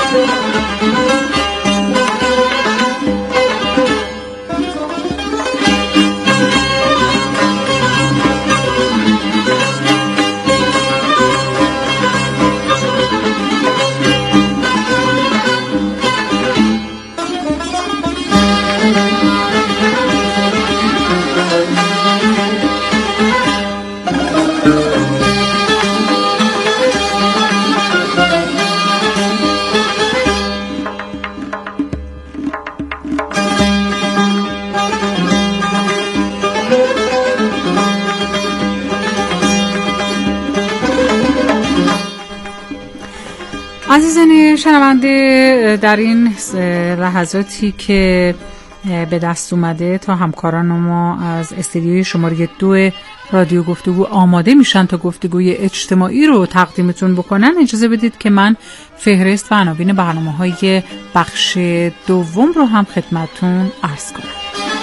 عزیزان شنونده، در این لحظاتی که به دست اومده تا همکاران ما از استدیوی شماره 2 رادیو گفتگو آماده میشن تا گفتگوی اجتماعی رو تقدیمتون بکنن، اجازه بدید که من فهرست و عناوین برنامه‌های بخش دوم رو هم خدمتتون عرض کنم.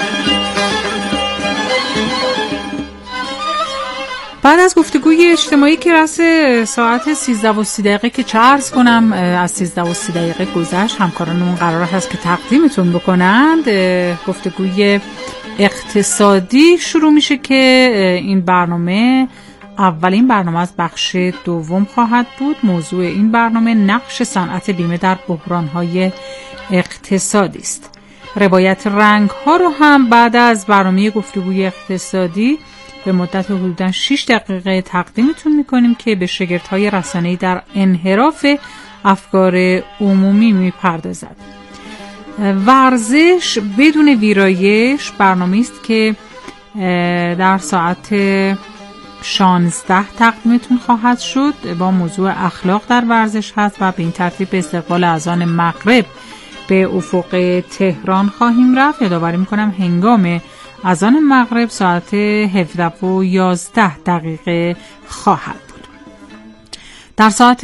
بعد از گفتگوی اجتماعی که رأس ساعت 13:30 که چه عرض کنم از 13:30 گذشت، همکارانمون قرار هست که تقدیمتون بکنند. گفتگوی اقتصادی شروع میشه که این برنامه اولین برنامه از بخش دوم خواهد بود. موضوع این برنامه نقش صنعت بیمه در بحران‌های اقتصادی است. روایت رنگ‌ها رو هم بعد از برنامه گفتگوی اقتصادی به مدت حدوداً 6 دقیقه تقدیمتون میکنیم که به شگردهای رسانه‌ای در انحراف افکار عمومی میپردازد. ورزش بدون ویرایش برنامه‌ای است که در ساعت 16 تقدیمتون خواهد شد. با موضوع اخلاق در ورزش هست و به این ترتیب به استقبال اذان مغرب به افق تهران خواهیم رفت. یادآوری میکنم هنگام اذان مغرب ساعت 17:11 خواهد بود. در ساعت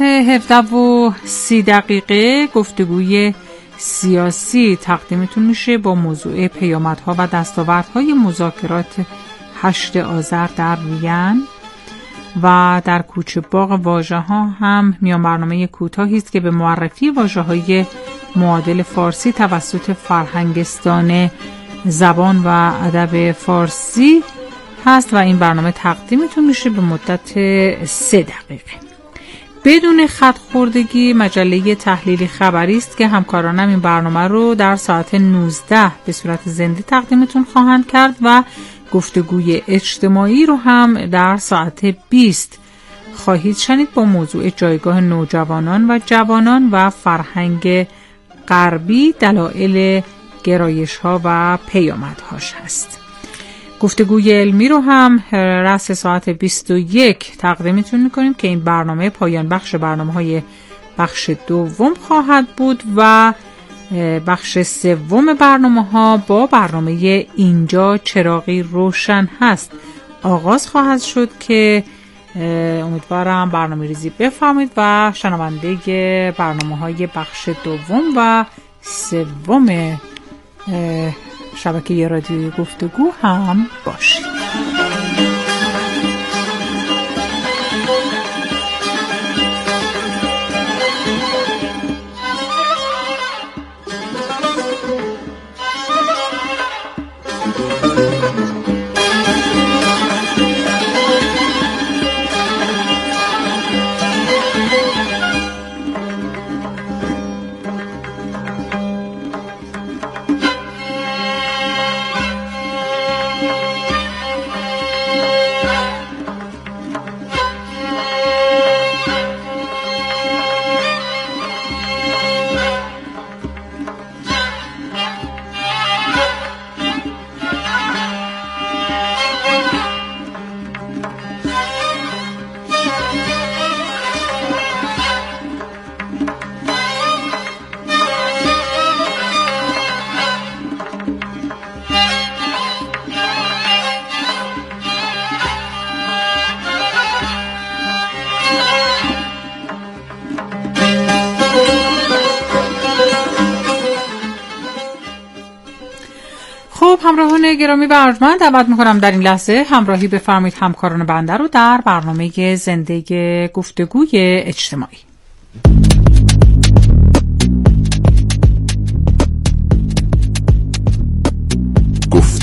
17:30 گفتگوی سیاسی تقدیمتون میشه با موضوع پیامدها و دستاوردهای مذاکرات 8 آذر در وین. و در کوچه باغ واژه‌ها هم میان برنامه کوتاهی است که به معرفی واژه‌های معادل فارسی توسط فرهنگستان زبان و ادب فارسی هست و این برنامه تقدیمتون میشه به مدت 3 دقیقه. بدون خط خوردگی مجله تحلیلی خبری است که همکارانم این برنامه رو در ساعت 19 به صورت زنده تقدیمتون خواهند کرد و گفتگوی اجتماعی رو هم در ساعت 20 خواهید شنید با موضوع جایگاه نوجوانان و جوانان و فرهنگ غربی، دلایل گرایش‌ها و پیامدهاش هست. گفتگوی علمی رو هم رأس ساعت 21 تقدیمتون میکنیم که این برنامه پایان بخش برنامه‌های بخش دوم خواهد بود و بخش سوم برنامه‌ها با برنامه اینجا چراغی روشن هست آغاز خواهد شد که امیدوارم برنامه ریزی بفهمید و شنونده برنامه‌های بخش دوم و سوم شبکه رادیوی گفتگو هم باشید. همراهان گرامی و ارجمند، دعوت میکنم در این لحظه همراهی بفرمایید همکاران بنده رو در برنامه زنده گفتگوی اجتماعی.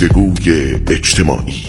گفتگوی اجتماعی.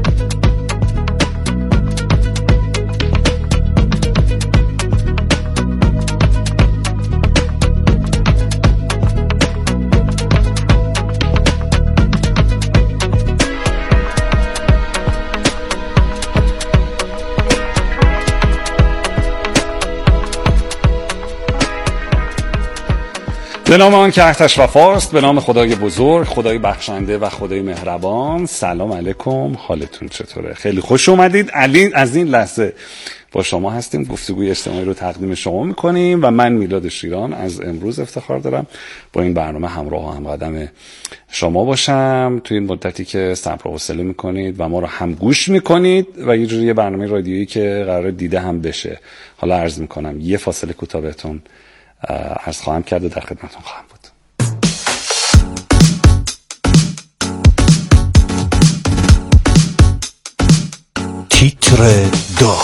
به نام آن که ارتش وفاست، به نام خدای بزرگ، خدای بخشنده و خدای مهربان. سلام علیکم، حالتون چطوره؟ خیلی خوش اومدید. از این لحظه با شما هستیم، گفتگوی اجتماعی رو تقدیم شما میکنیم و من میلاد شیران از امروز افتخار دارم با این برنامه همراه و همقدم شما باشم توی این مدتی که صبر و حوصله میکنید و ما رو هم گوش میکنید و یه جوری برنامه رادیویی که قراره دیده هم بشه. حالا عرض میکنم یه فاصله کوتاه بهتون عرض خواهم کرد و در خدمتون خواهم بود. تیتر دو.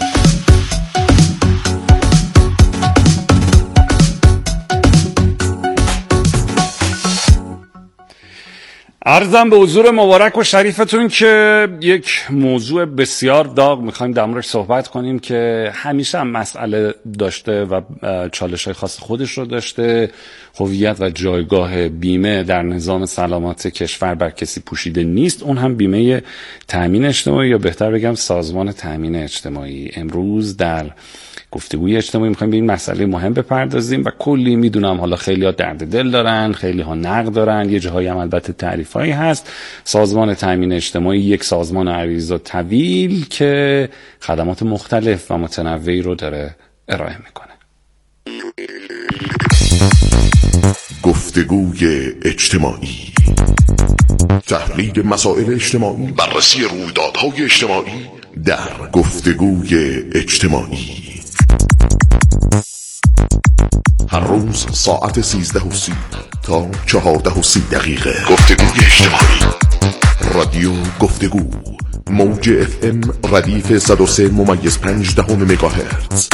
عرضم به حضور مبارک و شریفتون که یک موضوع بسیار داغ میخوایم در موردش صحبت کنیم که همیشه هم مسئله داشته و چالش‌های خاص خودش رو داشته. هویت و جایگاه بیمه در نظام سلامت کشور بر کسی پوشیده نیست، اون هم بیمه تأمین اجتماعی یا بهتر بگم سازمان تأمین اجتماعی. امروز در گفتگوی اجتماعی میخوایم به این مسئله مهم بپردازیم و کلی میدونم حالا خیلی ها درد دل دارن، خیلی ها نقد دارن، یه جاهایی هم البته تعریفایی هست. سازمان تأمین اجتماعی یک سازمان عریض و طویل که خدمات مختلف و متنوعی رو داره ارائه میکنه. گفتگوی اجتماعی، تحلیل مسائل اجتماعی، بررسی رویدادهای اجتماعی در گفتگوی اجتماعی. هر روز ساعت 13:30 تا 14:30 گفتگوی اجتماعی. رادیو گفتگو، موج FM ردیف 103.5 مگاهرتز.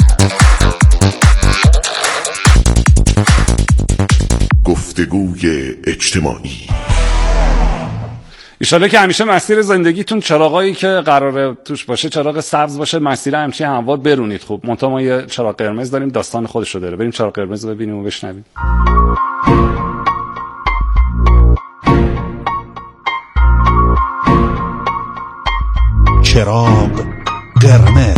گفتگوی اجتماعی. ایشالا که همیشه مسیر زندگیتون چراغایی که قراره توش باشه چراغ سبز باشه، مسیر همچین هموار برونید. خوب منتها ما یه چراغ قرمز داریم، داستان خودش رو داره. بریم چراغ قرمز رو ببینیم و بشنویم. چراغ قرمز.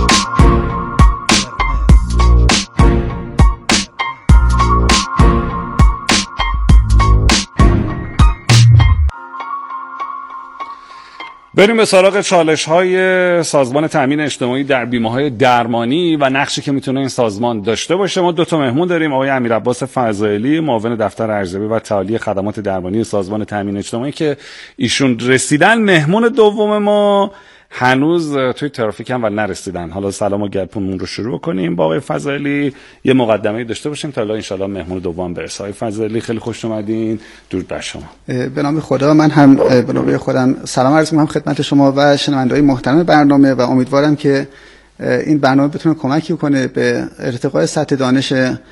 بریم به سراغ چالش‌های سازمان تأمین اجتماعی در بیمه‌های درمانی و نقشی که میتونه این سازمان داشته باشه. ما دو تا مهمون داریم، آقای امیرعباس فضائلی، معاون دفتر ارزیابی و تعالی خدمات درمانی سازمان تأمین اجتماعی که ایشون رسیدن. مهمون دوم ما هنوز توی ترافیک هم ولی نرسیدن. حالا سلام و گپمون رو شروع کنیم با آقای فضائلی، یه مقدمه‌ای داشته باشیم تا ان شاءالله مهمون دوم برسه. آقای فضائلی خیلی خوش اومدین. درود بر شما. به نام خدا، من هم به نوبه خودم سلام عرض می‌کنم خدمت شما و شنونده‌های محترم برنامه و امیدوارم که این برنامه بتونه کمکی کنه به ارتقاء سطح دانش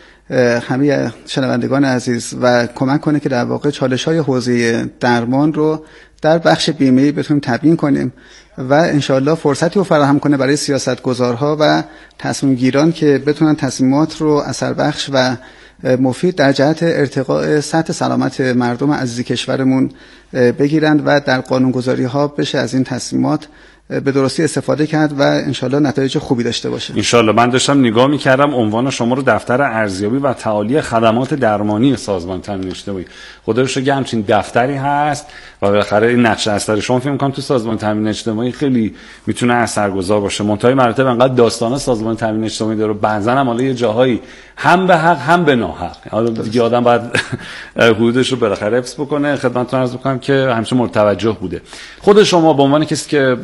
همه شنوندگان عزیز و کمک کنه که در واقع چالش‌های حوزه درمان رو در بخش بیمه‌ای بتونیم تبیین کنیم و انشاءالله فرصتی رو فراهم کنه برای سیاستگزارها و تصمیم گیران که بتونن تصمیمات رو اثربخش و مفید در جهت ارتقاء سطح سلامت مردم عزیز کشورمون بگیرند و در قانونگذاری‌ها بشه از این تصمیمات به درستی استفاده کرد و انشالله نتایج خوبی داشته باشه. انشالله. من داشتم نگاه می‌کردم عنوان شما رو دفتر ارزیابی و تعالی خدمات درمانی سازمان تأمین اجتماعی. خدا رو شکر همچین دفتری هست و بالاخره این نقش اثر شما فکر می‌کنم تو سازمان تأمین اجتماعی خیلی میتونه اثرگذار باشه. منتهای مراتب انقدر داستانا سازمان تأمین اجتماعی داره، بعضن هم حالا یه جاهایی هم به حق هم به ناحق. حالا دیگه آدم باید حدودش رو بالاخره حفظ بکنه. خدمتتون عرض می‌کنم که همیشه مورد توجه بوده. خود شما به عنوان کسی که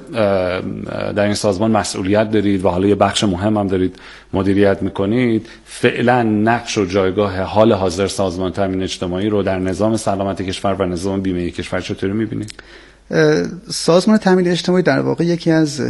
در این سازمان مسئولیت دارید و حالا یه بخش مهم هم دارید مدیریت میکنید، فعلا نقش و جایگاه حال حاضر سازمان تأمین اجتماعی رو در نظام سلامت کشور و نظام بیمه کشور چطوری میبینید؟ سازمان تأمین اجتماعی در واقع یکی از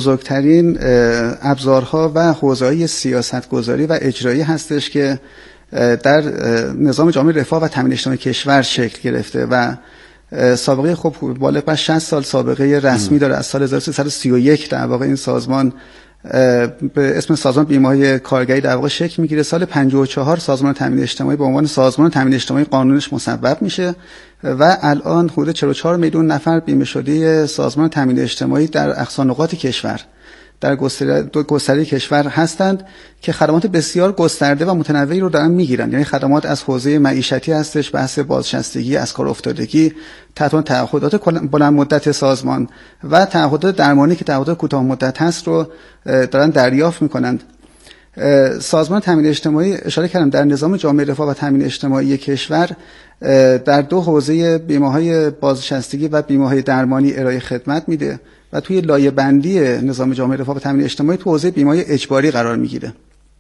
بزرگترین ابزارها و حوزه‌های سیاستگذاری و اجرایی هستش که در نظام جامعه رفاه و تامین اجتماعی کشور شکل گرفته و سابقه خب بالغ بر 60 سال سابقه رسمی داره. از سال 1331 در واقع این سازمان به اسم سازمان بیمه‌های کارگری در واقع شکل میگیره. سال 54 سازمان تامین اجتماعی به عنوان سازمان تامین اجتماعی قانونش مصوب میشه و الان حدود 44 میلیون نفر بیمه شده سازمان تامین اجتماعی در اقصا نقاط کشور در گستره کشور هستند که خدمات بسیار گسترده و متنوعی رو دارن میگیرن. یعنی خدمات از حوزه معیشتی هستش، بحث بازنشستگی، از کار افتادگی، تعهدات بلند مدت سازمان و تعهدات درمانی که تعهدات کوتاه مدت هست رو دارن دریافت میکنند. سازمان تامین اجتماعی اشاره کردم در نظام جامعه رفاه و تامین اجتماعی کشور در دو حوزه بیمه‌های بازنشستگی و بیمه‌های درمانی ارائه خدمت میده و توی لایه بندی نظام جامعه رفاه و تامین اجتماعی تو حوزه بیمه‌های اجباری قرار میگیره.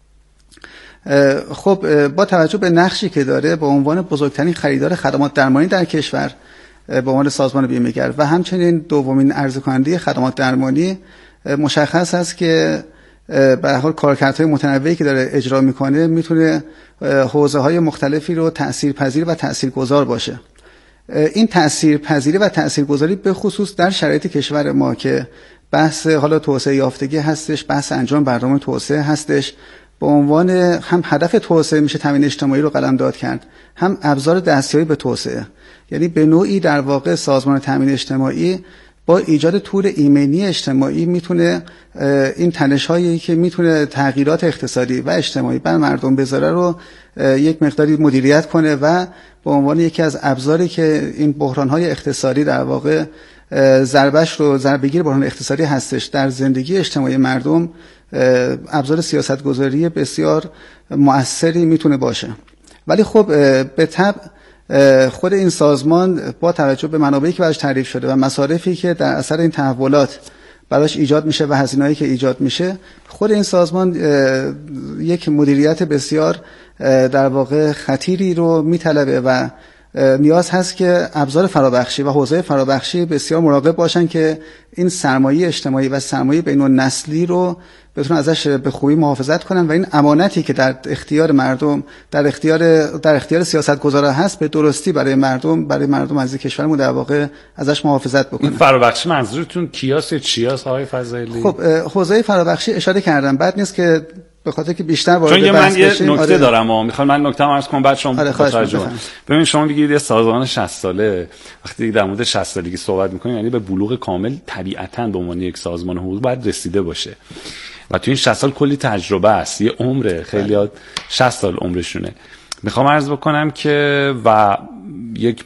خب با توجه به نقشی که داره به عنوان بزرگترین خریدار خدمات درمانی در کشور به عنوان سازمان بیمه‌گر و همچنین دومین عرضه کننده خدمات درمانی، مشخص است که به هر حال کارکردهای متنوعی که داره اجرا میکنه میتونه حوزه‌های مختلفی رو تأثیرپذیر و تأثیرگذار باشه. این تأثیرپذیری و تأثیرگذاری به خصوص در شرایط کشور ما که بحث حالا توسعه یافتگی هستش، بحث انجام برنامه توسعه هستش، به عنوان هم هدف توسعه میشه تامین اجتماعی رو قلمداد کرد، هم ابزار دستیابی به توسعه. یعنی به نوعی در واقع سازمان تامین اجتماعی با ایجاد تور ایمنی اجتماعی میتونه این تنش‌هایی که میتونه تغییرات اقتصادی و اجتماعی بر مردم بذاره رو یک مقداری مدیریت کنه و به عنوان یکی از ابزاری که این بحران‌های اقتصادی در واقع ضربه‌گیر بحران اقتصادی هستش در زندگی اجتماعی مردم، ابزار سیاستگذاری بسیار مؤثری میتونه باشه. ولی خب به طبع خود این سازمان با توجه به منابعی که براش تعریف شده و مصارفی که در اثر این تحولات براش ایجاد میشه و هزینه‌ای که ایجاد میشه، خود این سازمان یک مدیریت بسیار در واقع خطیری رو میطلبه و نیاز هست که ابزار فرابخشی و حوزه فرابخشی بسیار مراقب باشن که این سرمایه اجتماعی و سرمایه بین‌النسلی رو بتونن ازش به خوبی محافظت کنن و این امانتی که در اختیار مردم در اختیار سیاستگزارا هست به درستی برای مردم از کشورمون در واقع ازش محافظت بکنن. این فرابخشی منظورتون کیاس چیاس آقای فضائلی؟ خب حوزه فرابخشی اشاره کردم، بعد نیست که به خاطر که بیشتر وارد بحث بشیم. من یه نکته دارم میخوام من نکته‌ام عرض کنم بعد شما ببین شما میگید یه سازمان 60 ساله وقتی در مورد 60 سالگی صحبت میکنید یعنی به بلوغ کامل طبیعتاً به عنوان یک سازمان حقوقی باید رسیده باشه و تو این 60 سال کلی تجربه است، یه عمره، خیلی‌ها 60 سال عمرشونه. میخوام عرض بکنم که و یک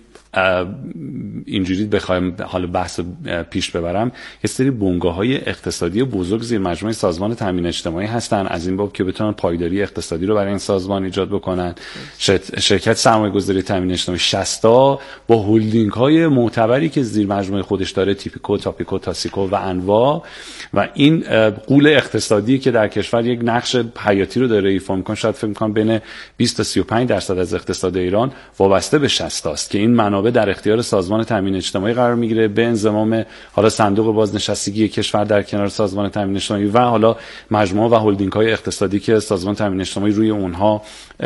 اینجوری بخوایم حالا بحث پیش ببرم، یه سری بنگاه‌های اقتصادی بزرگ زیر مجموعه سازمان تامین اجتماعی هستن از این باب که بتونن پایداری اقتصادی رو برای این سازمان ایجاد بکنن. شرکت سرمایه‌گذاری تامین اجتماعی 60 تا با هولدینگ‌های معتبری که زیر مجموعه خودش داره، تیپیکو، تاپیکو، تاسیکو و انواع، و این غول اقتصادی که در کشور یک نقش حیاتی رو داره ایفا می‌کنه، شاید فکر می‌کنم بین 20 تا 35% از اقتصاد ایران وابسته به 60 تاست که این منابع در اختیار سازمان تامین اجتماعی قرار میگیره به انضمام حالا صندوق بازنشستگی کشور در کنار سازمان تامین اجتماعی و حالا مجموعه و هلدینگ‌های اقتصادی که سازمان تامین اجتماعی روی اونها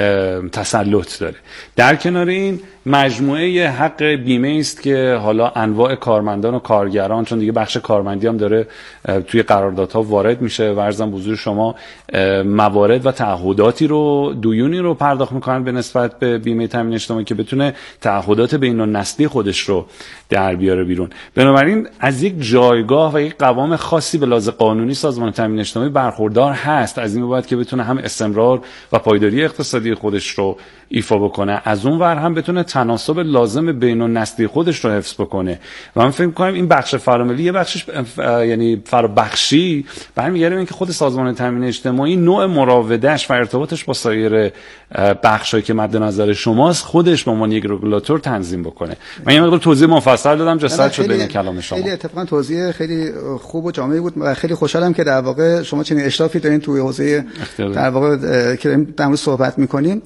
تسلط داره. در کنار این مجموعه حق بیمه است که حالا انواع کارمندان و کارگران، چون دیگه بخش کارمندی هم داره توی قراردادها وارد میشه و عرضم حضور شما موارد و تعهداتی رو دیونی رو پرداخت میکنن به نسبت به بیمه تامین اجتماعی که بتونه تعهدات بین‌النسلی خودش رو در بیاره بیرون. بنابراین از یک جایگاه و یک قوام خاصی به لحاظ قانونی سازمان تامین اجتماعی برخوردار هست، از این بابت که بتونه هم استمرار و پایداری اقتصادی خودش رو ایفا بکنه، از اون ور هم بتونه تناسب لازم بین‌النسلی خودش رو حفظ بکنه. و من فکر می‌کنم این بخش فراملی یه بخشش یعنی فرابخشی برمیگرده به اینکه خود سازمان تامین اجتماعی نوع مراوده‌اش و ارتباطش با سایر بخشایی که مد نظر شماست خودش به عنوان یک رگولاتور تنظیم بکنه. من یه مقدار توضیح مفصل دادم جسارت شد بین کلام شما. خیلی اتفاقا توضیح خیلی خوب و جامع بود و خیلی خوشحالم که در واقع شما چنین اشرافی دارین توی حوزه در واقع که در مورد صحبت می‌کنیم.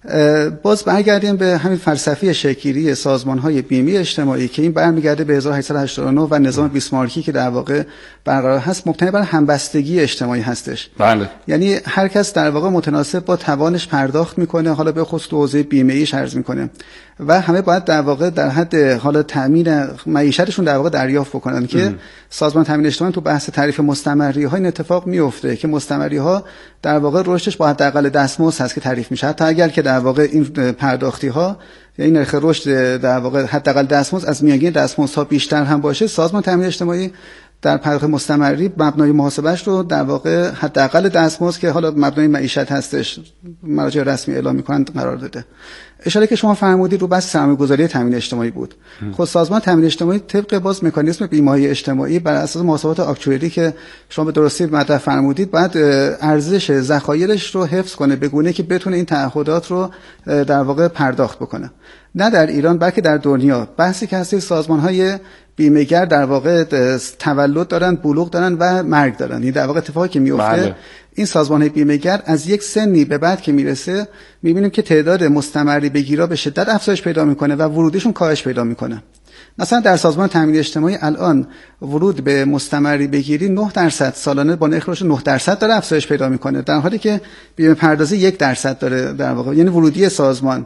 باز برگردیم به همین فلسفه شکل‌گیری سازمان‌های بیمه اجتماعی که این برمیگرده به 1889 و نظام بیسمارکی که در واقع برقرار هست، مبتنی بر همبستگی اجتماعی هستش. بله. یعنی هر کس در واقع متناسب با توانش پرداخت میکنه، حالا به خصوص حوزه بیمه‌ایش عرض میکنه و همه باید در واقع در حد حالا تامین معیشتشون در واقع دریافت بکنن که سازمان تامین اجتماعی تو بحث تعریف مستمری‌ها این اتفاق میفته که مستمری‌ها در واقع رشدش با حداقل دستمزد هست که تعریف میشه، حتی اگر که در واقع این پرداختی‌ها یا این نرخ رشد در واقع حداقل دستمزد از میانگین دستمزدها بیشتر هم باشه، سازمان تامین اجتماعی در پرداخت مستمری مبنای محاسبهش رو در واقع حداقل دستمزد که حالا مبنای معیشت هستش مراجع رسمی اعلام می‌کنند قرار داده. اشاره که شما فرمودید رو بحث سرمایه‌گذاری تامین اجتماعی بود. خود سازمان تامین اجتماعی طبق باز مکانیزم بیمه‌های اجتماعی بر اساس محاسبات آکچوئری که شما به درستی مطرح فرمودید، بعد ارزش ذخایرش رو حفظ کنه به گونه‌ای که بتونه این تعهدات رو در واقع پرداخت بکنه. نه در ایران بلکه در دنیا بحثی که هست سازمان‌های بیمه‌گر در واقع تولد دارن، بلوغ دارن و مرگ دارن. این در واقع اتفاقی که میفته این سازمان‌های بیمه‌گر از یک سنی به بعد که میرسه می‌بینیم که تعداد مستمری بگیرا به شدت افزایش پیدا می‌کنه و ورودشون کاهش پیدا می‌کنه. مثلا در سازمان تامین اجتماعی الان ورود به مستمری بگیری 9% سالانه با نرخ رشد 9% داره افزایش پیدا می‌کنه، در حالی که بیمه پردازی 1% داره در واقع. یعنی ورودی سازمان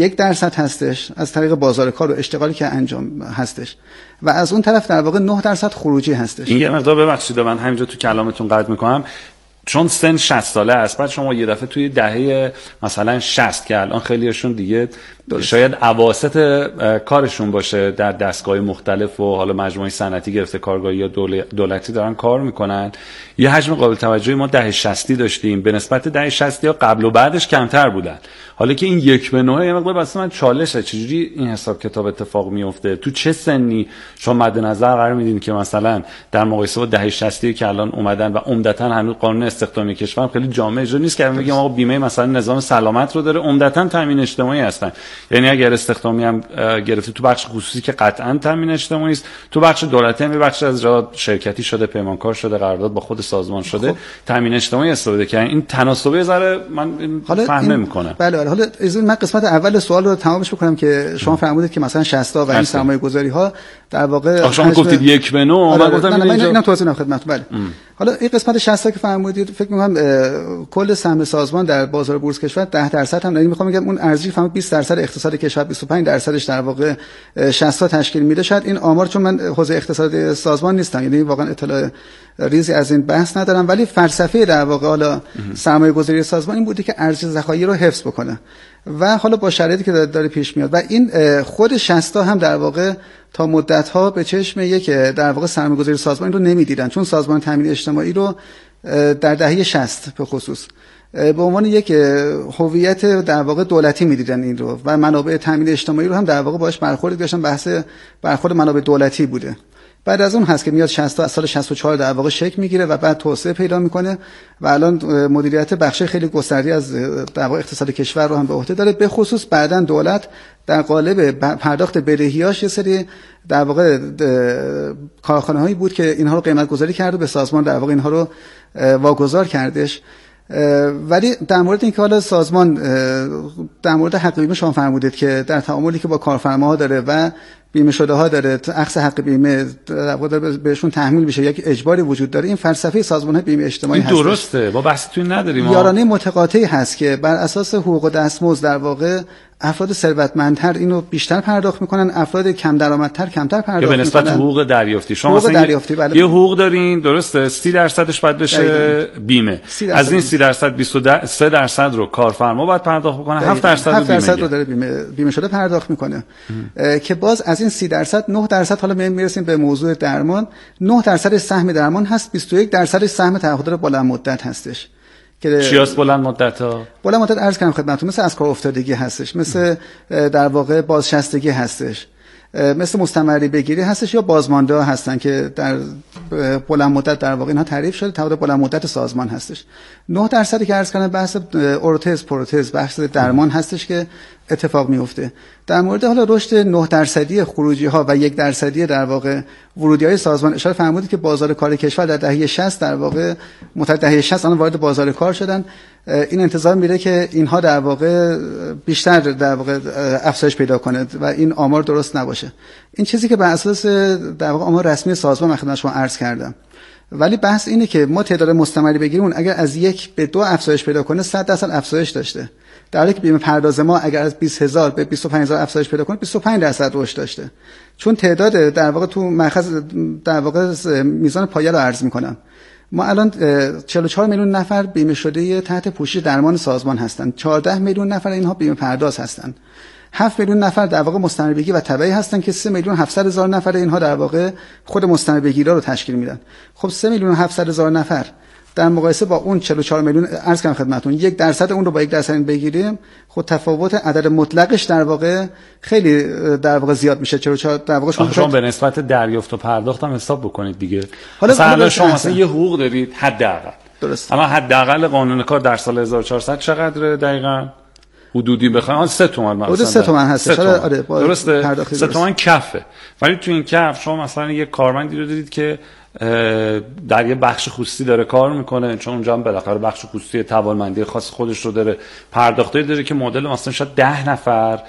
1% هستش از طریق بازار کار و اشتغالی که انجام هستش و از اون طرف در واقع 9% خروجی هستش. این یه مقدار ببخشید من همینجا تو کلامتون قطع می‌کنم، چون سن 60 ساله است، بعد شما یه دفعه توی دهه مثلا 60 که الان خیلیشون دیگه شاید اواسط کارشون باشه در دستگاه مختلف و حالا مجموعه صنعتی گرفته کارگاهی یا دولتی دارن کار میکنن، یه حجم قابل توجهی ما دهه 60 داشتیم به نسبت دهه 60 یا قبل و بعدش کمتر بودن. حالا که این 1 به 9 یه مقدار واسه من چالشه، چجوری این حساب کتاب اتفاق میفته؟ تو چه سنی شما مد نظر قرار میدین که مثلا در مقایسه با دهه 60 که الان اومدن و عمدتاً هنوز قانون استخدامی کشور خیلی جامع اجرا نیست که بگیم آقا بیمه مثلا نظام سلامت رو داره، عمدتاً تامین اجتماعی هستن، یعنی اگر استخدامی هم گرفته تو بخش خصوصی که قطعاً تامین اجتماعی است، تو بخش دولتی هم بخش از جا شرکتی شده، پیمانکار شده، قرارداد با خود سازمان شده، تامین اجتماعی استفاده کردن. این تناسبی ذره من فهم نمی‌کنم. بله حالا من قسمت اول سوال رو تمامش بکنم که شما فرمودید که مثلا 60 تا و این سرمایه‌گذاری‌ها در واقع شما گفتید 1 به 9 من گفتم اینم توضیح خدمتتون. بله حالا این قسمت 60 تا که فرمودید فکر می‌کنم کل سهم سازمان در بازار بورس کشور 10% هم، یعنی می‌خوام بگم اون ارزشی فهمید 20% اقتصاد کشور 25%ش در واقع 60 تا تشکیل میده. شاید این آمار چون من حوزه اقتصاد سازمان نیستم یعنی واقعا اطلاع ریزی از این بحث ندارم، ولی فلسفه در واقع حالا سرمایه‌گذاری سازمان این بوده که ارزش ذخایر رو حفظ بکنه و حالا با شرایطی که داره پیش میاد و این خود 60 تا هم در واقع تا مدت‌ها به چشم یک در واقع سرمایه‌گذاری سازمان رو نمی‌دیدن، چون سازمان تامین اجتماعی رو در دهه 60 به خصوص به عنوان یک هویت در واقع دولتی می‌دیدن این رو و منابع تامین اجتماعی رو هم در واقع باهاش برخورد داشتن، بحث برخورد منابع دولتی بوده. بعد از اون هست که میاد 60 تا از سال 64 در واقع شکل میگیره و بعد توسعه پیدا میکنه و الان مدیریت بخش خیلی گسترده از در واقع اقتصاد کشور رو هم به عهده داره. به خصوص بعداً دولت در قالب پرداخت بدهیاش یه سری در واقع کارخانه‌هایی بود که اینها رو قیمت گذاری کرده، به سازمان در واقع اینها رو واگذار کردش. ولی در مورد اینکه حالا سازمان در مورد حق بیمه شما فرمودید که در تعاملی که با کارفرماها داره و بیمه شده ها داره اخذ حق بیمه بهشون تحمیل بشه، یک اجباری وجود داره، این فلسفه سازمان بیمه اجتماعی هست. درسته، با بحث توی نداریم. یارانه متقاطعی هست که بر اساس حقوق و دستمزد در واقع افراد ثروتمندتر اینو بیشتر پرداخت میکنن، افراد کم درآمدتر کمتر پرداخت میکنن. به نسبت حقوق دریافتی شما حقوق دریافتی بله. یه حقوق دارین درسته 30%ش باید بشه بیمه، از این 30% 23% رو کارفرما باید پرداخت بکنه، 7% رو داره بیمه شده پرداخت میکنه که باز از این 30% 9% حالا میرسیم به موضوع درمان، 9% سهم درمان هست، 21% سهم تعهدات بلند مدت هستش که چیاست بلند مدت ها؟ بلند مدت عرض کردم خدمتتون مثل از کار افتادگی هستش، مثل در واقع بازنشستگی هستش، مثل مستمری بگیری هستش یا بازمانده ها هستن که در بلند مدت در واقع اینها تعریف شده تعهد بلند مدت سازمان هستش. 9% که عرض کردم بحث ارتز پروتز بحث درمان هستش که اتفاق میفته. در مورد حالا رشد 9% خروجی ها و 1% در واقع ورودی های سازمان اشاره فرمودید که بازار کار کشور در دهه 60 در واقع دهه 60 آن وارد بازار کار شدن. این انتظار میره که اینها در واقع بیشتر در واقع افزایش پیدا کنه و این آمار درست نباشه. این چیزی که بر اساس در واقع آمار رسمی سازمان من خدمت شما عرض کردم. ولی بحث اینه که ما تعداد مستمری بگیریم اون اگر از 1 به 2 افزایش پیدا کنه 100% افزایش داشته، در حالی که بیمه پرداز ما اگر از 20000 به 25000 افزایش پیدا کنه 25% رشد داشته. چون تعداد در واقع تو مأخذ در واقع میزان پایه رو عرض می‌کنم. ما الان 44 میلیون نفر بیمه شده تحت پوشش درمان سازمان هستند. 14 میلیون نفر اینها بیمه پرداز هستند. 7 میلیون نفر در واقع مستمربگیر و تبعی هستن که 3 میلیون 700 هزار نفر اینها در واقع خود مستمربگیرا رو تشکیل میدن. خب 3 میلیون 700 هزار نفر در مقایسه با اون 44 میلیون عرض کردم خدمتتون 1% اون رو با 1% بگیریم، خب تفاوت عدد مطلقش در واقع خیلی در واقع زیاد میشه. 44 در واقع شما به نسبت دریافت و پرداخت هم حساب بکنید دیگه. حالا شما مثلا یه حقوق دارید حداقل، درست، اما حداقل قانون کار در سال 1400 چقدر دقیقاً حدودی بخوایم 3 تومن مثلا حدود 3 تومن هست. آره درسته 3 تومن کفه. ولی تو این کف شما مثلا یه کارمندی رو دیدید که در یه بخش خصوصی داره کار میکنه، چون اونجا هم بالاخره بخش خصوصی توانمندی خاص خودش رو داره، پرداختی داره که مدل مثلا شاید 10 نفر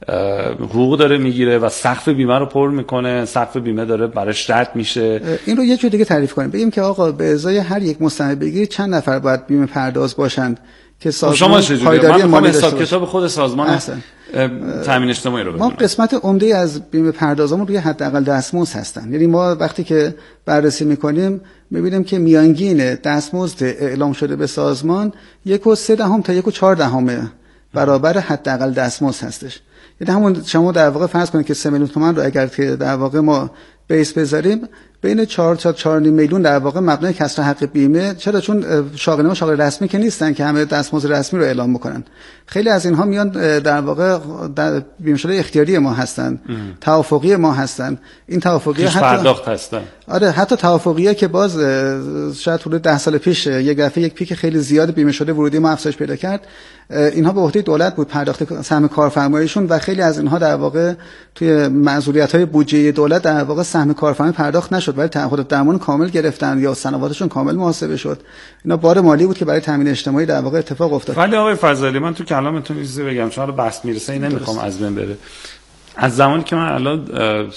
حقوق داره میگیره و سقف بیمه رو پر میکنه، سقف بیمه داره براش رد میشه. این رو یه جور دیگه تعریف کنیم، بگیم که آقا به ازای هر یک مستمربگیر چند نفر باید بیمه پرداز باشند که سازمان پایداری مالی حساب کتاب خود سازمان تامین اجتماعی رو ببینیم. ما قسمت عمده از بیمه پردازمون روی حداقل دستمزد هستن. یعنی ما وقتی که بررسی میکنیم میبینیم که میانگین دستمزد اعلام شده به سازمان 1.3 تا 1.4 برابر حداقل دستمزد هستش. یعنی همون شما در واقع فرض کنید که 3 میلیون تومان رو اگر که در واقع ما بیس بذاریم بین 4 تا 4.5 میلیون در واقع مبنای کسر حق بیمه. چرا؟ چون شاغلان ما شاغل رسمی که نیستن که همه دستمزد رسمی رو اعلام بکنن. خیلی از اینها میان در واقع بیمه شده اختیاری ما هستن، توافقی ما هستن. این توافقی حتی پرداخت هستن. آره حتی توافقیه که باز شاید حدود 10 سال پیش یک دفعه یک پیک خیلی زیاد بیمه شده ورودی ما افزایش پیدا کرد. اینها به عهده دولت بود پرداخت سهم کارفرماییشون و خیلی از اینها در واقع توی معذوریت‌های بودجه دولت در واقع سهم کارفرمایی پرداخت نشد، ولی تعهد درمان کامل گرفتن یا سنواتشون کامل محاسبه شد. اینا بار مالی بود که برای تامین اجتماعی در واقع اتفاق افتاد. ولی آقای فضلی من تو کلامتون چیزی بگم چون بحث میرسه این نمیخوام از بین بره. از زمانی که من الان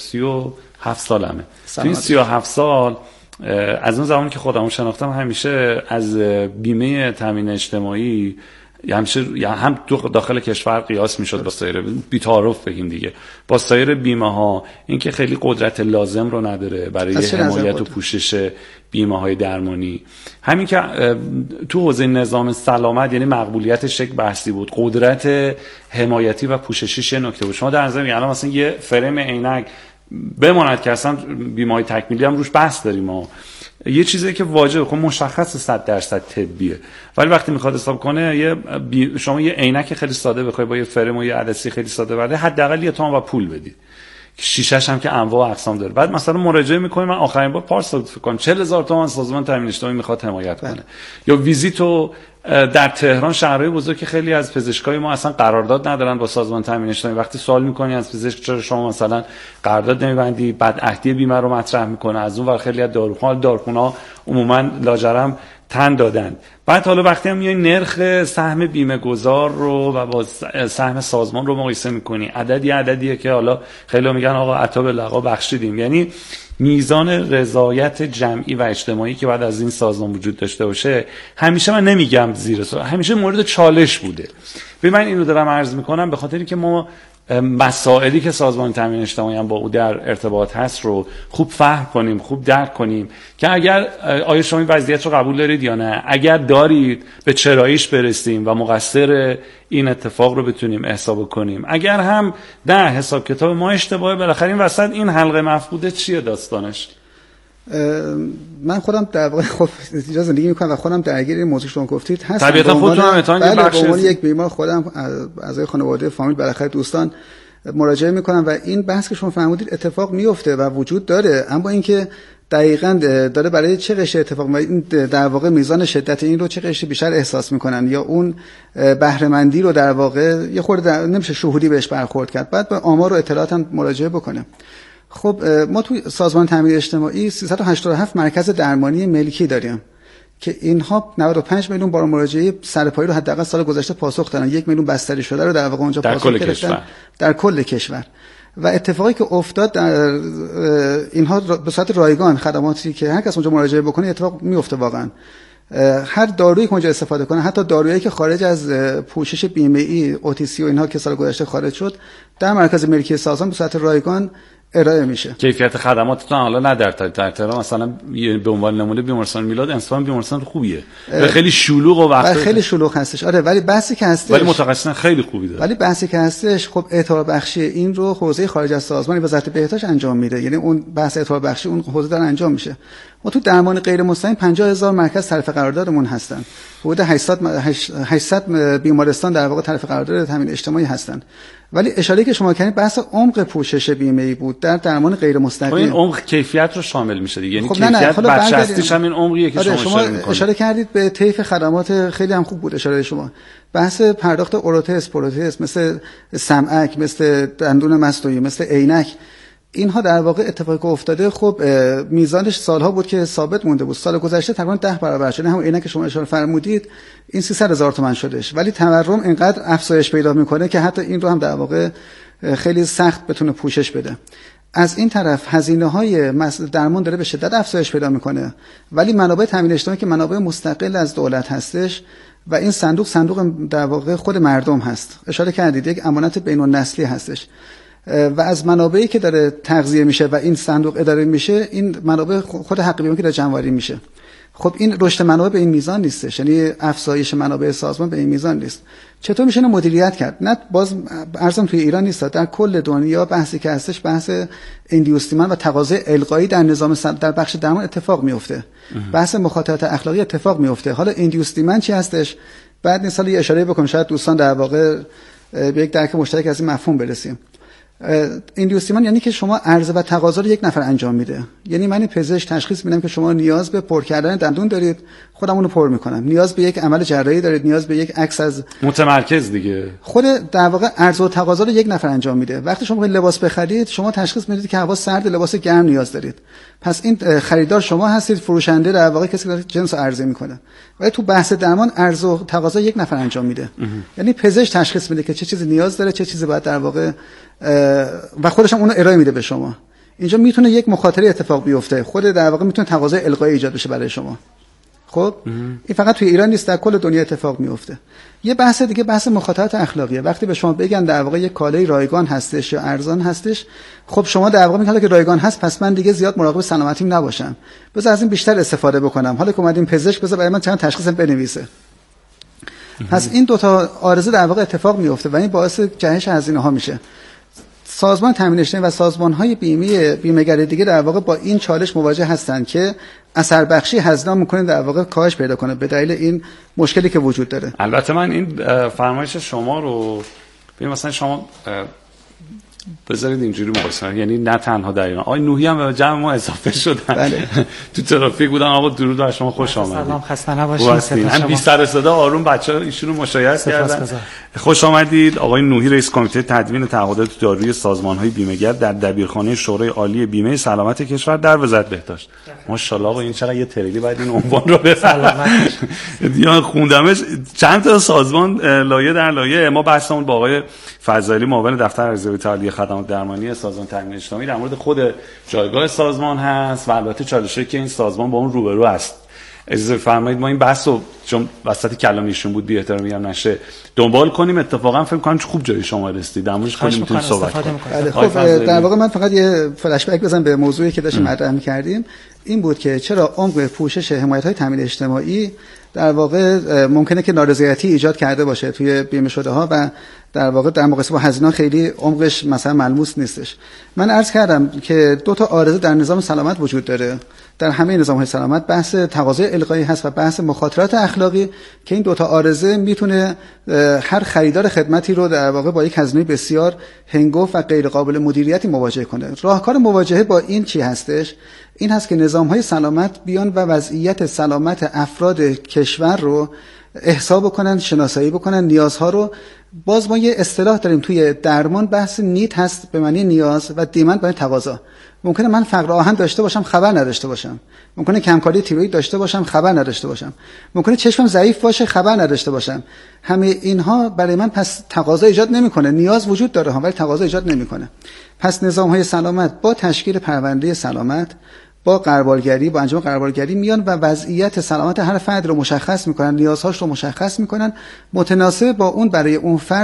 37 سالمه، تو این 37 سال از اون زمانی که خودمو شناختم همیشه از بیمه تامین اجتماعی هم داخل کشور قیاس میشد با سایر بی‌تعارف بگیم دیگه، با سایر بیمه ها اینکه خیلی قدرت لازم رو نداره برای حمایت و پوشش بیمه های درمانی. همین که تو حوزه نظام سلامت یعنی مقبولیتش یک بحثی بود، قدرت حمایتی و پوششیش نکته بود. شما در نظر میگید الان مثلا یه فریم عینک بماند که اصلا بیمه های تکمیلی هم روش بحث داریم ما، یه چیزی که واجبه خب مشخص 100% طبیه، ولی وقتی میخواد حساب کنه شما یه عینک خیلی ساده بخوای با یه فریم و یه عدسی خیلی ساده بده حداقل یه تومن و پول بدید، شیشه‌ش هم که انواع و اقسام داره. بعد مثلا مراجعه میکنیم، من آخرین بار پارسال فکر کنم 40000 تومان سازمان تامین اجتماعی میخواد حمایت کنه. یا ویزیتو در تهران، شهرهای بزرگ که خیلی از پزشکای ما اصلا قرارداد ندارن با سازمان تامین اجتماعی، وقتی سوال میکنی از پزشک چرا شما مثلا قرارداد نمیبندی، بعد عهدی بیمه رو مطرح میکنه. از اون ور خیلی از داروخانه‌ها عموما لاجرم تن دادن. بعد حالا وقتی هم میای نرخ سهم بیمه گذار رو و با سهم سازمان رو مقایسه میکنی، عددیه که حالا خیلی میگن آقا عطا به لقا بخشیدیم، یعنی میزان رضایت جمعی و اجتماعی که بعد از این سازمان وجود داشته باشه همیشه، من نمیگم همیشه مورد چالش بوده. به من اینو دارم عرض میکنم به خاطری که ما مسائلی که سازمان تامین اجتماعی هم با او در ارتباط هست رو خوب فهم کنیم، خوب درک کنیم که اگر آیا شما این وضعیت رو قبول دارید یا نه، اگر دارید به چراییش برسیم و مقصر این اتفاق رو بتونیم حساب کنیم، اگر هم نه حساب کتاب ما اشتباهه، بالاخره این وسط این حلقه مفقوده چیه داستانش؟ من خودم در واقع خب اینجا زندگی میکنم و خودم درگیر این موضوع شما گفتید هستم. طبیعتا خودتون هم امتحان یه بخش از یک بیمار خودم اعضای خانواده فامیل بالاخره دوستان مراجعه میکنم و این بحث که شما فرمودید اتفاق میفته و وجود داره، اما اینکه دقیقاً داره برای چه قشر اتفاق این در واقع میزان شدت این رو چه قشر بیشتر احساس میکنن یا اون بهره مندی رو در واقع یه خورده نمیشه شهودی بهش برخورد کرد، بعد به آمار و اطلاعات هم مراجعه بکنه. خب ما توی سازمان تامین اجتماعی 387 مرکز درمانی ملکی داریم که اینها 95 میلیون بار مراجعه سرپایی رو حداقل سال گذشته پاسخ دادن. 1 میلیون بستری شده رو در واقع اونجا پاسخ گرفتن در کل کشور. و اتفاقی که افتاد در اینها به صورت رایگان خدماتی که هر کس اونجا مراجعه بکنه اتفاق میفته واقعا. هر دارویی که اونجا استفاده کنه، حتی دارویی که خارج از پوشش بیمه ای OTC و اینها که سال گذشته خارج شد، در مرکز ملکی سازمان به صورت رایگان ارائه میشه. کیفیت خدماتتون حالا نه در تهران مثلا به عنوان نمونه بیمارستان میلاد انصافا بیمارستان خوبیه، خیلی شلوغ و وقت خیلی شلوغ هستش. آره ولی بحثی که هستش، ولی متخصصا خیلی خوبی داره. ولی بحثی که هستش خب اعتبار بخشی این رو حوزه خارج از سازمان وزارت بهداشت انجام میده، یعنی اون بحث اعتبار بخشی اون حوزه داره انجام میشه. ما تو درمان غیر مستقیم 50000 مرکز طرف قراردادمون هستن، حدود 800 بیمارستان در واقع طرف قرارداد تامین اجتماعی هستن. ولی اشاره که شما کردید بحث عمق پوشش بیمه ای بود در درمان غیر مستقیم. این عمق کیفیت رو شامل میشه دیگه، یعنی خب کیفیت بچه‌استیش همین عمریه که شما اشاره کردید به طیف خدمات خیلی هم خوب بود اشاره شما. بحث پرداخت اوروتست، پروتست، مثل سمعک، مثل دندون مصنوعی، مثل عینک، اینها در واقع اتفاقی که افتاده خب میزانش سالها بود که ثابت مونده بود. سال گذشته تقریبا 10 برابر شده. همون عینک که شما اشاره فرمودید این 300000 تومان شدش، ولی تورم اینقدر افزایش پیدا میکنه که حتی این رو هم در واقع خیلی سخت بتونه پوشش بده. از این طرف هزینه‌های درمان داره به شدت افزایش پیدا میکنه، ولی منابع تامین اجتماعی که منابع مستقل از دولت هستش و این صندوق در واقع خود مردم هست. اشاره کردید یک امانت بین‌النسلی هستش و از منابعی که داره تغذیه میشه و این صندوق اداره میشه، این منابع خود حق بیمه که داره جمع‌آوری میشه. خب این رشد منابع به این میزان نیستش، یعنی افزایش منابع سازمان به این میزان نیست. چطور میشه اینو مدیریت کرد؟ نه باز ارزم توی ایران نیست، در کل دنیا بحثی که هستش بحث ایندیوس دیمند و تقاضای القایی در نظام در بخش درمان اتفاق میفته. بحث مخاطرات اخلاقی اتفاق میفته. حالا ایندیوس دیمند چی هستش؟ بعد این سال یه اشاره بکنم شاید دوستان در واقع به یک درک مشترک از این مفهوم برسیم. ایندیوس دیمند یعنی که شما عرضه و تقاضا رو یک نفر انجام میده. یعنی من پزشک تشخیص میدم که شما نیاز به پر کردن دندون دارید، خودم اونو پر میکنم. نیاز به یک عمل جراحی دارید، نیاز به یک عکس از متمرکز دیگه. خود در واقع عرضه و تقاضا رو یک نفر انجام میده. وقتی شما لباس بخرید، شما تشخیص میدید که هوا سرد، لباس گرم نیاز دارید. پس این خریدار شما هستید، فروشنده در واقع کسی که جنس عرضه میکنه. ولی تو بحث درمان عرضه و تقاضا یک نفر انجام میده. یعنی پزشک تشخیص میده که چه چیزی نیاز داره، چه چیزی باید در واقع و خودش هم اونو ارائه میده به شما. اینجا میتونه یک مخاطره اتفاق بیفته، خود در واقع میتونه تقاضای القایی ایجاد بشه برای شما. خب این فقط توی ایران نیست، در کل دنیا اتفاق میفته. یه بحث دیگه بحث مخاطرات اخلاقیه. وقتی به شما بگن در واقع یک کالای رایگان هستش یا ارزان هستش، خب شما در واقع میگید که رایگان هست، پس من دیگه زیاد مراقب سلامتیم نباشم، بذار از این بیشتر استفاده بکنم. حالا که اومدیم پزشک، بذار برای من چند تشخیصم بنویسه. پس این دوتا عارضه در واقع اتفاق میفته و این باعث جهش هزینه ها میشه. سازمان تامین اجتماعی و سازمان‌های بیمه‌گر دیگه در واقع با این چالش مواجه هستند که اثر بخشی هزینه می‌کنه در واقع کاهش پیدا کنه به دلیل این مشکلی که وجود داره. البته من این فرمایش شما رو ببین، مثلا شما بذارید اینجوری مقایسه، یعنی نه تنها در ایران، آقای نوحی هم به جمع ما اضافه شدن. بله. تو ترافیک بودن. آقا درود بر شما، خوش آمدید. سلام، خسته نباشید. هم بی سر صدا آروم بچه‌ها ایشونو مشایعت کردن. خوش آمدید. آقای نوحی رئیس کمیته تدوین تعهدات دارویی سازمان‌های بیمه‌گر در دبیرخانه شورای عالی بیمه سلامت کشور در وزارت بهداشت. ماشاءالله آقا این چقدر یه تریلی بعد این عنوان رو بفرمایید. یا خوندمش چند تا سازمان لایه در لایه. ما بحثمون با آقای فضائلی معاون دفتر ارزیابی تعالی خدمات درمانی سازمان تامین اجتماعی در مورد خود جایگاه سازمان هست و البته چالشی که این سازمان با اون روبرو است. اجازه فرمایید ما این بحث رو چون وسط کلام ایشون بود بی احترامی هم نشه دنبال کنیم. اتفاقا فکر کنم خوب جای شما رسید، در موردش خیلی میتونیم صحبت کنیم. خب در واقع من فقط یه فلش بک بزنم به موضوعی که داشتیم مطرح می‌کردیم. این بود که چرا عمق پوشش حمایت‌های تامین اجتماعی در واقع ممکنه که نارضایتی ایجاد کرده باشه توی بیمه شده ها و در واقع در مقایسه با هزینه خیلی عمقش مثلا ملموس نیستش. من عرض کردم که دو تا عارضه در نظام سلامت وجود داره. در همه نظام‌های سلامت بحث تقاضای القایی هست و بحث مخاطرات اخلاقی که این دو تا عارضه میتونه هر خریدار خدمتی رو در واقع با یک هزینه بسیار هنگفت و غیر قابل مدیریتی مواجه کنه. راهکار مواجهه با این چی هستش؟ این هست که نظام‌های سلامت بیان و وضعیت سلامت افراد کشور رو احسا بکنن، شناسایی بکنن نیازها رو. باز ما یه اصطلاح داریم توی درمان، بحث نید هست به معنی نیاز و دیمند به معنی تقاضا. ممکنه من فقر آهن داشته باشم خبر نداشته باشم، ممکنه کمکاری تیروئید داشته باشم خبر نداشته باشم، ممکنه چشمم ضعیف باشه خبر نداشته باشم. همه اینها برای من پس تقاضا ایجاد نمیکنه. نیاز وجود داره ها، ولی تقاضا ایجاد نمیکنه. پس نظام‌های سلامت با تشکیل پرونده سلامت، با غربالگری، با انجام غربالگری میان و وضعیت سلامت هر فرد رو مشخص میکنن، نیازهاش رو مشخص میکنن، متناسب با اون برای اون فرد